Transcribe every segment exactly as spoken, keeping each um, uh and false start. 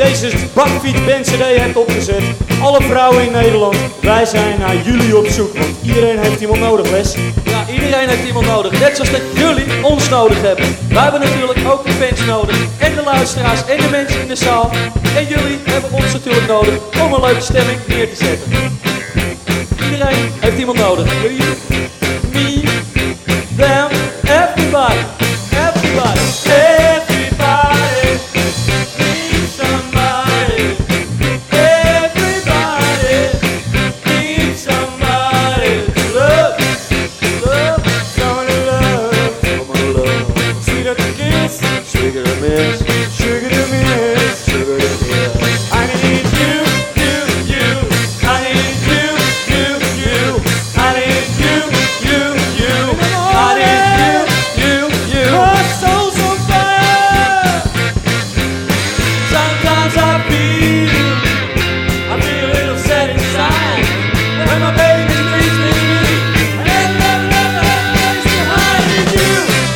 deze bakfiets band C D hebt opgezet. Alle vrouwen in Nederland, wij zijn naar jullie op zoek, want iedereen heeft iemand nodig, Les. Ja, iedereen heeft iemand nodig, net zoals dat jullie ons nodig hebben. Wij hebben natuurlijk ook de fans nodig, en de luisteraars, en de mensen in de zaal. En jullie hebben ons natuurlijk nodig om een leuke stemming neer te zetten. Iedereen heeft iemand nodig. You, me, them, everybody, everybody, everybody needs somebody. Everybody needs somebody to love, love, someone to love, someone to love. Sweet as a kiss, sugar to miss, sugar to miss, sugar to miss. I need you, you, you. I need you, you, you. I need you, you, you. I need you, you, you. My soul's on fire. Sometimes I feel, I feel a little sad inside when my baby leaves me. And then love, love, love lays behind you.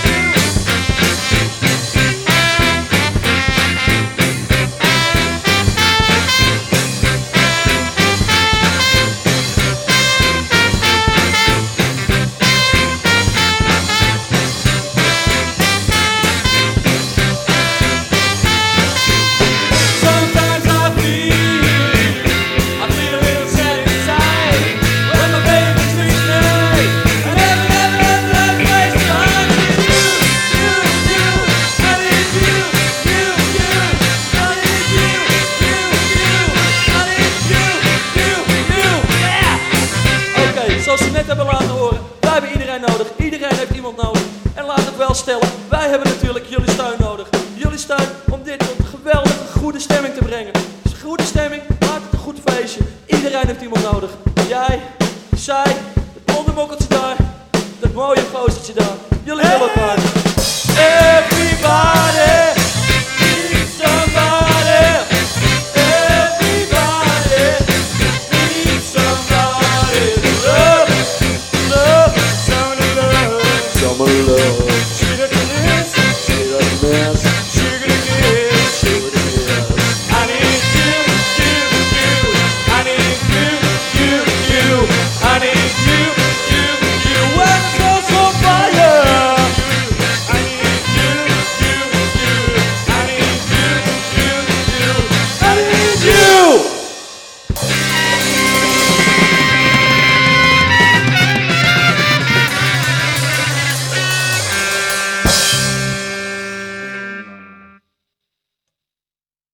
Sometimes I feel, I feel a little sad inside when my baby leaves me. And then love, love, love lays behind you. You, you, I need you, you, you. I need you, you, you. I need you, you, you. Yeah! Oké, zoals we net hebben laten horen, wij hebben iedereen nodig. Iedereen heeft iemand nodig. En laat het wel stellen, wij hebben natuurlijk jullie steun nodig. Jullie steun om dit tot een geweldige, goede stemming te brengen. Dus een goede stemming, maak het een goed feestje. Iedereen heeft iemand nodig. Jij, zij, het blonde mokkeltje daar, dat mooie gozertje daar. Jullie willen elkaar.